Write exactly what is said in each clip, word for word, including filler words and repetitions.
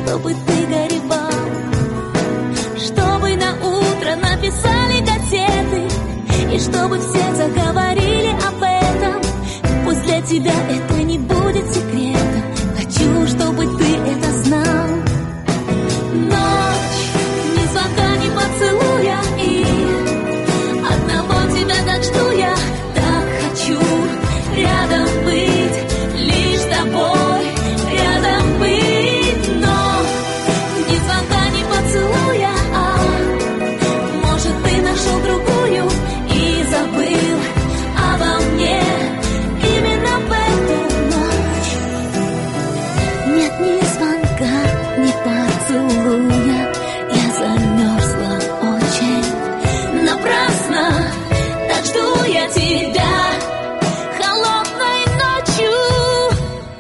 чтобы ты горевал, чтобы на утро написали газеты, и чтобы все заговорили об этом. Пусть для тебя это не будет секретом, хочу, чтобы ты это знал. Ночь, ни звонка, ни поцелуя, и одного тебя так жду я, так хочу рядом быть, лишь с тобой рядом быть. Но ни звонка, ни поцелуя, а может ты нашел другую и забыл обо мне именно в эту ночь. Нет ни звонка, ни поцелуя, я замерзла очень напрасно, так жду я тебя холодной ночью.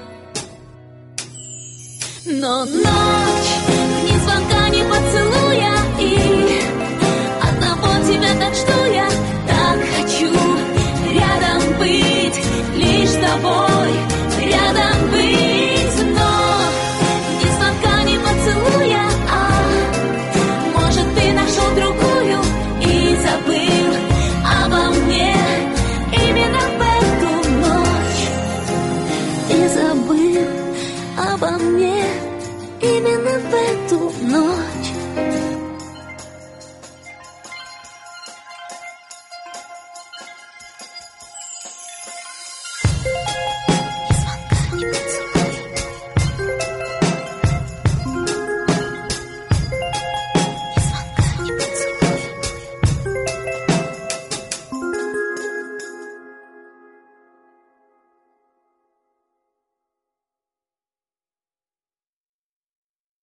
Но ночь, ни звонка, ни поцелуя, и одного тебя так жду я, так хочу рядом быть, лишь с тобой рядом быть. Но ни звонка, ни поцелуя, а может ты нашел другую и забыл обо мне именно в эту ночь, и забыл обо мне именно в эту ночь.